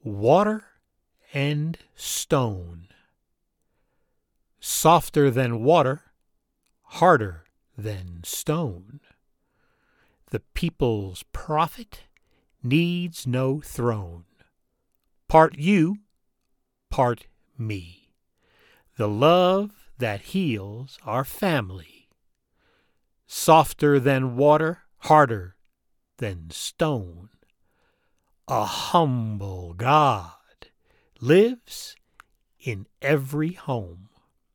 water and stone. Softer than water, harder than stone. The people's prophet needs no throne. Part you, part me. The love that heals our family. Softer than water, harder than stone. A humble God lives in every home.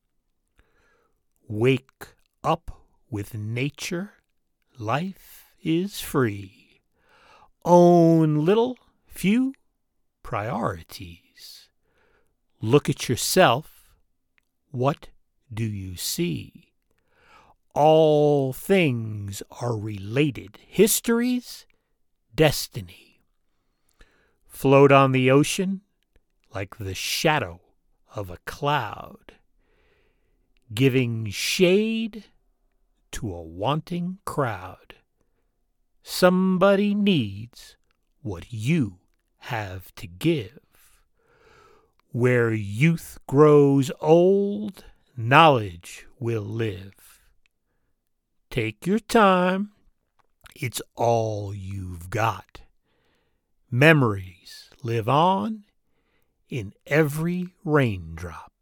Wake up with nature, life is free. Own little, few priorities. Look at yourself, what do you see? All things are related, histories, destiny. Float on the ocean like the shadow of a cloud, giving shade to a wanting crowd. Somebody needs what you have to give. Where youth grows old, knowledge will live. Take your time, it's all you've got. Memories live on in every raindrop.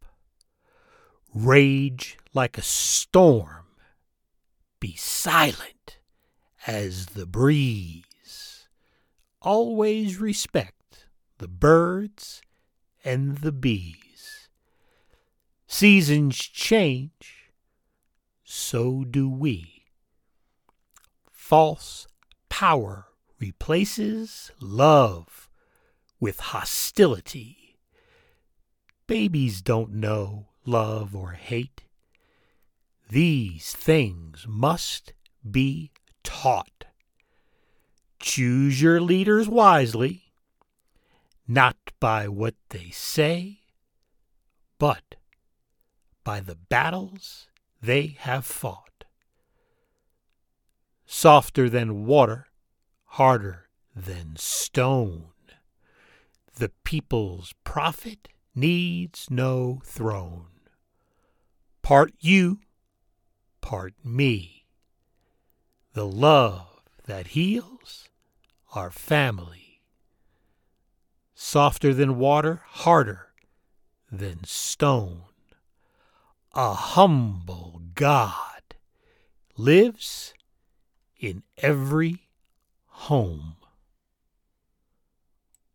Rage like a storm, be silent as the breeze. Always respect the birds and the bees. Seasons change, so do we. False power replaces love with hostility. Babies don't know love or hate. These things must be taught. Choose your leaders wisely, not by what they say, but by the battles they have fought. Softer than water, harder than stone. The people's prophet needs no throne. Part you, part me. The love that heals our family. Softer than water, harder than stone. A humble God lives in every home.